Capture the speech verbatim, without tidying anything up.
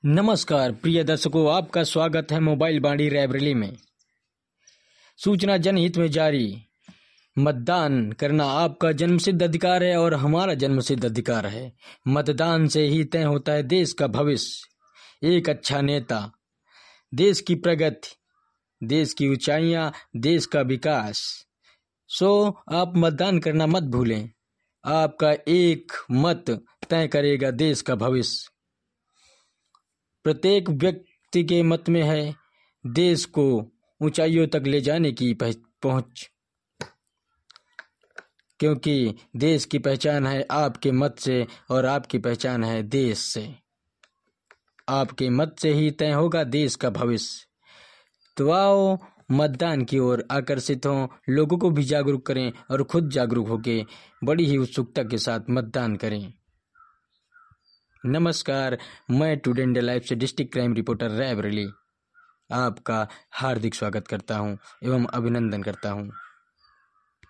नमस्कार प्रिय दर्शकों, आपका स्वागत है मोबाइल बाड़ी रायबरेली में। सूचना जनहित में जारी। मतदान करना आपका जन्मसिद्ध अधिकार है और हमारा जन्मसिद्ध अधिकार है। मतदान से ही तय होता है देश का भविष्य। एक अच्छा नेता, देश की प्रगति, देश की ऊंचाइयां, देश का विकास। सो आप मतदान करना मत भूलें। आपका एक मत तय करेगा देश का भविष्य। प्रत्येक व्यक्ति के मत में है देश को ऊंचाइयों तक ले जाने की पहुंच, क्योंकि देश की पहचान है आपके मत से और आपकी पहचान है देश से। आपके मत से ही तय होगा देश का भविष्य। तो आओ मतदान की ओर आकर्षित हों, लोगों को भी जागरूक करें और खुद जागरूक होकर बड़ी ही उत्सुकता के साथ मतदान करें। नमस्कार, मैं टुडे इंडिया लाइव से डिस्ट्रिक्ट क्राइम रिपोर्टर रायबरेली आपका हार्दिक स्वागत करता हूं एवं अभिनंदन करता हूं।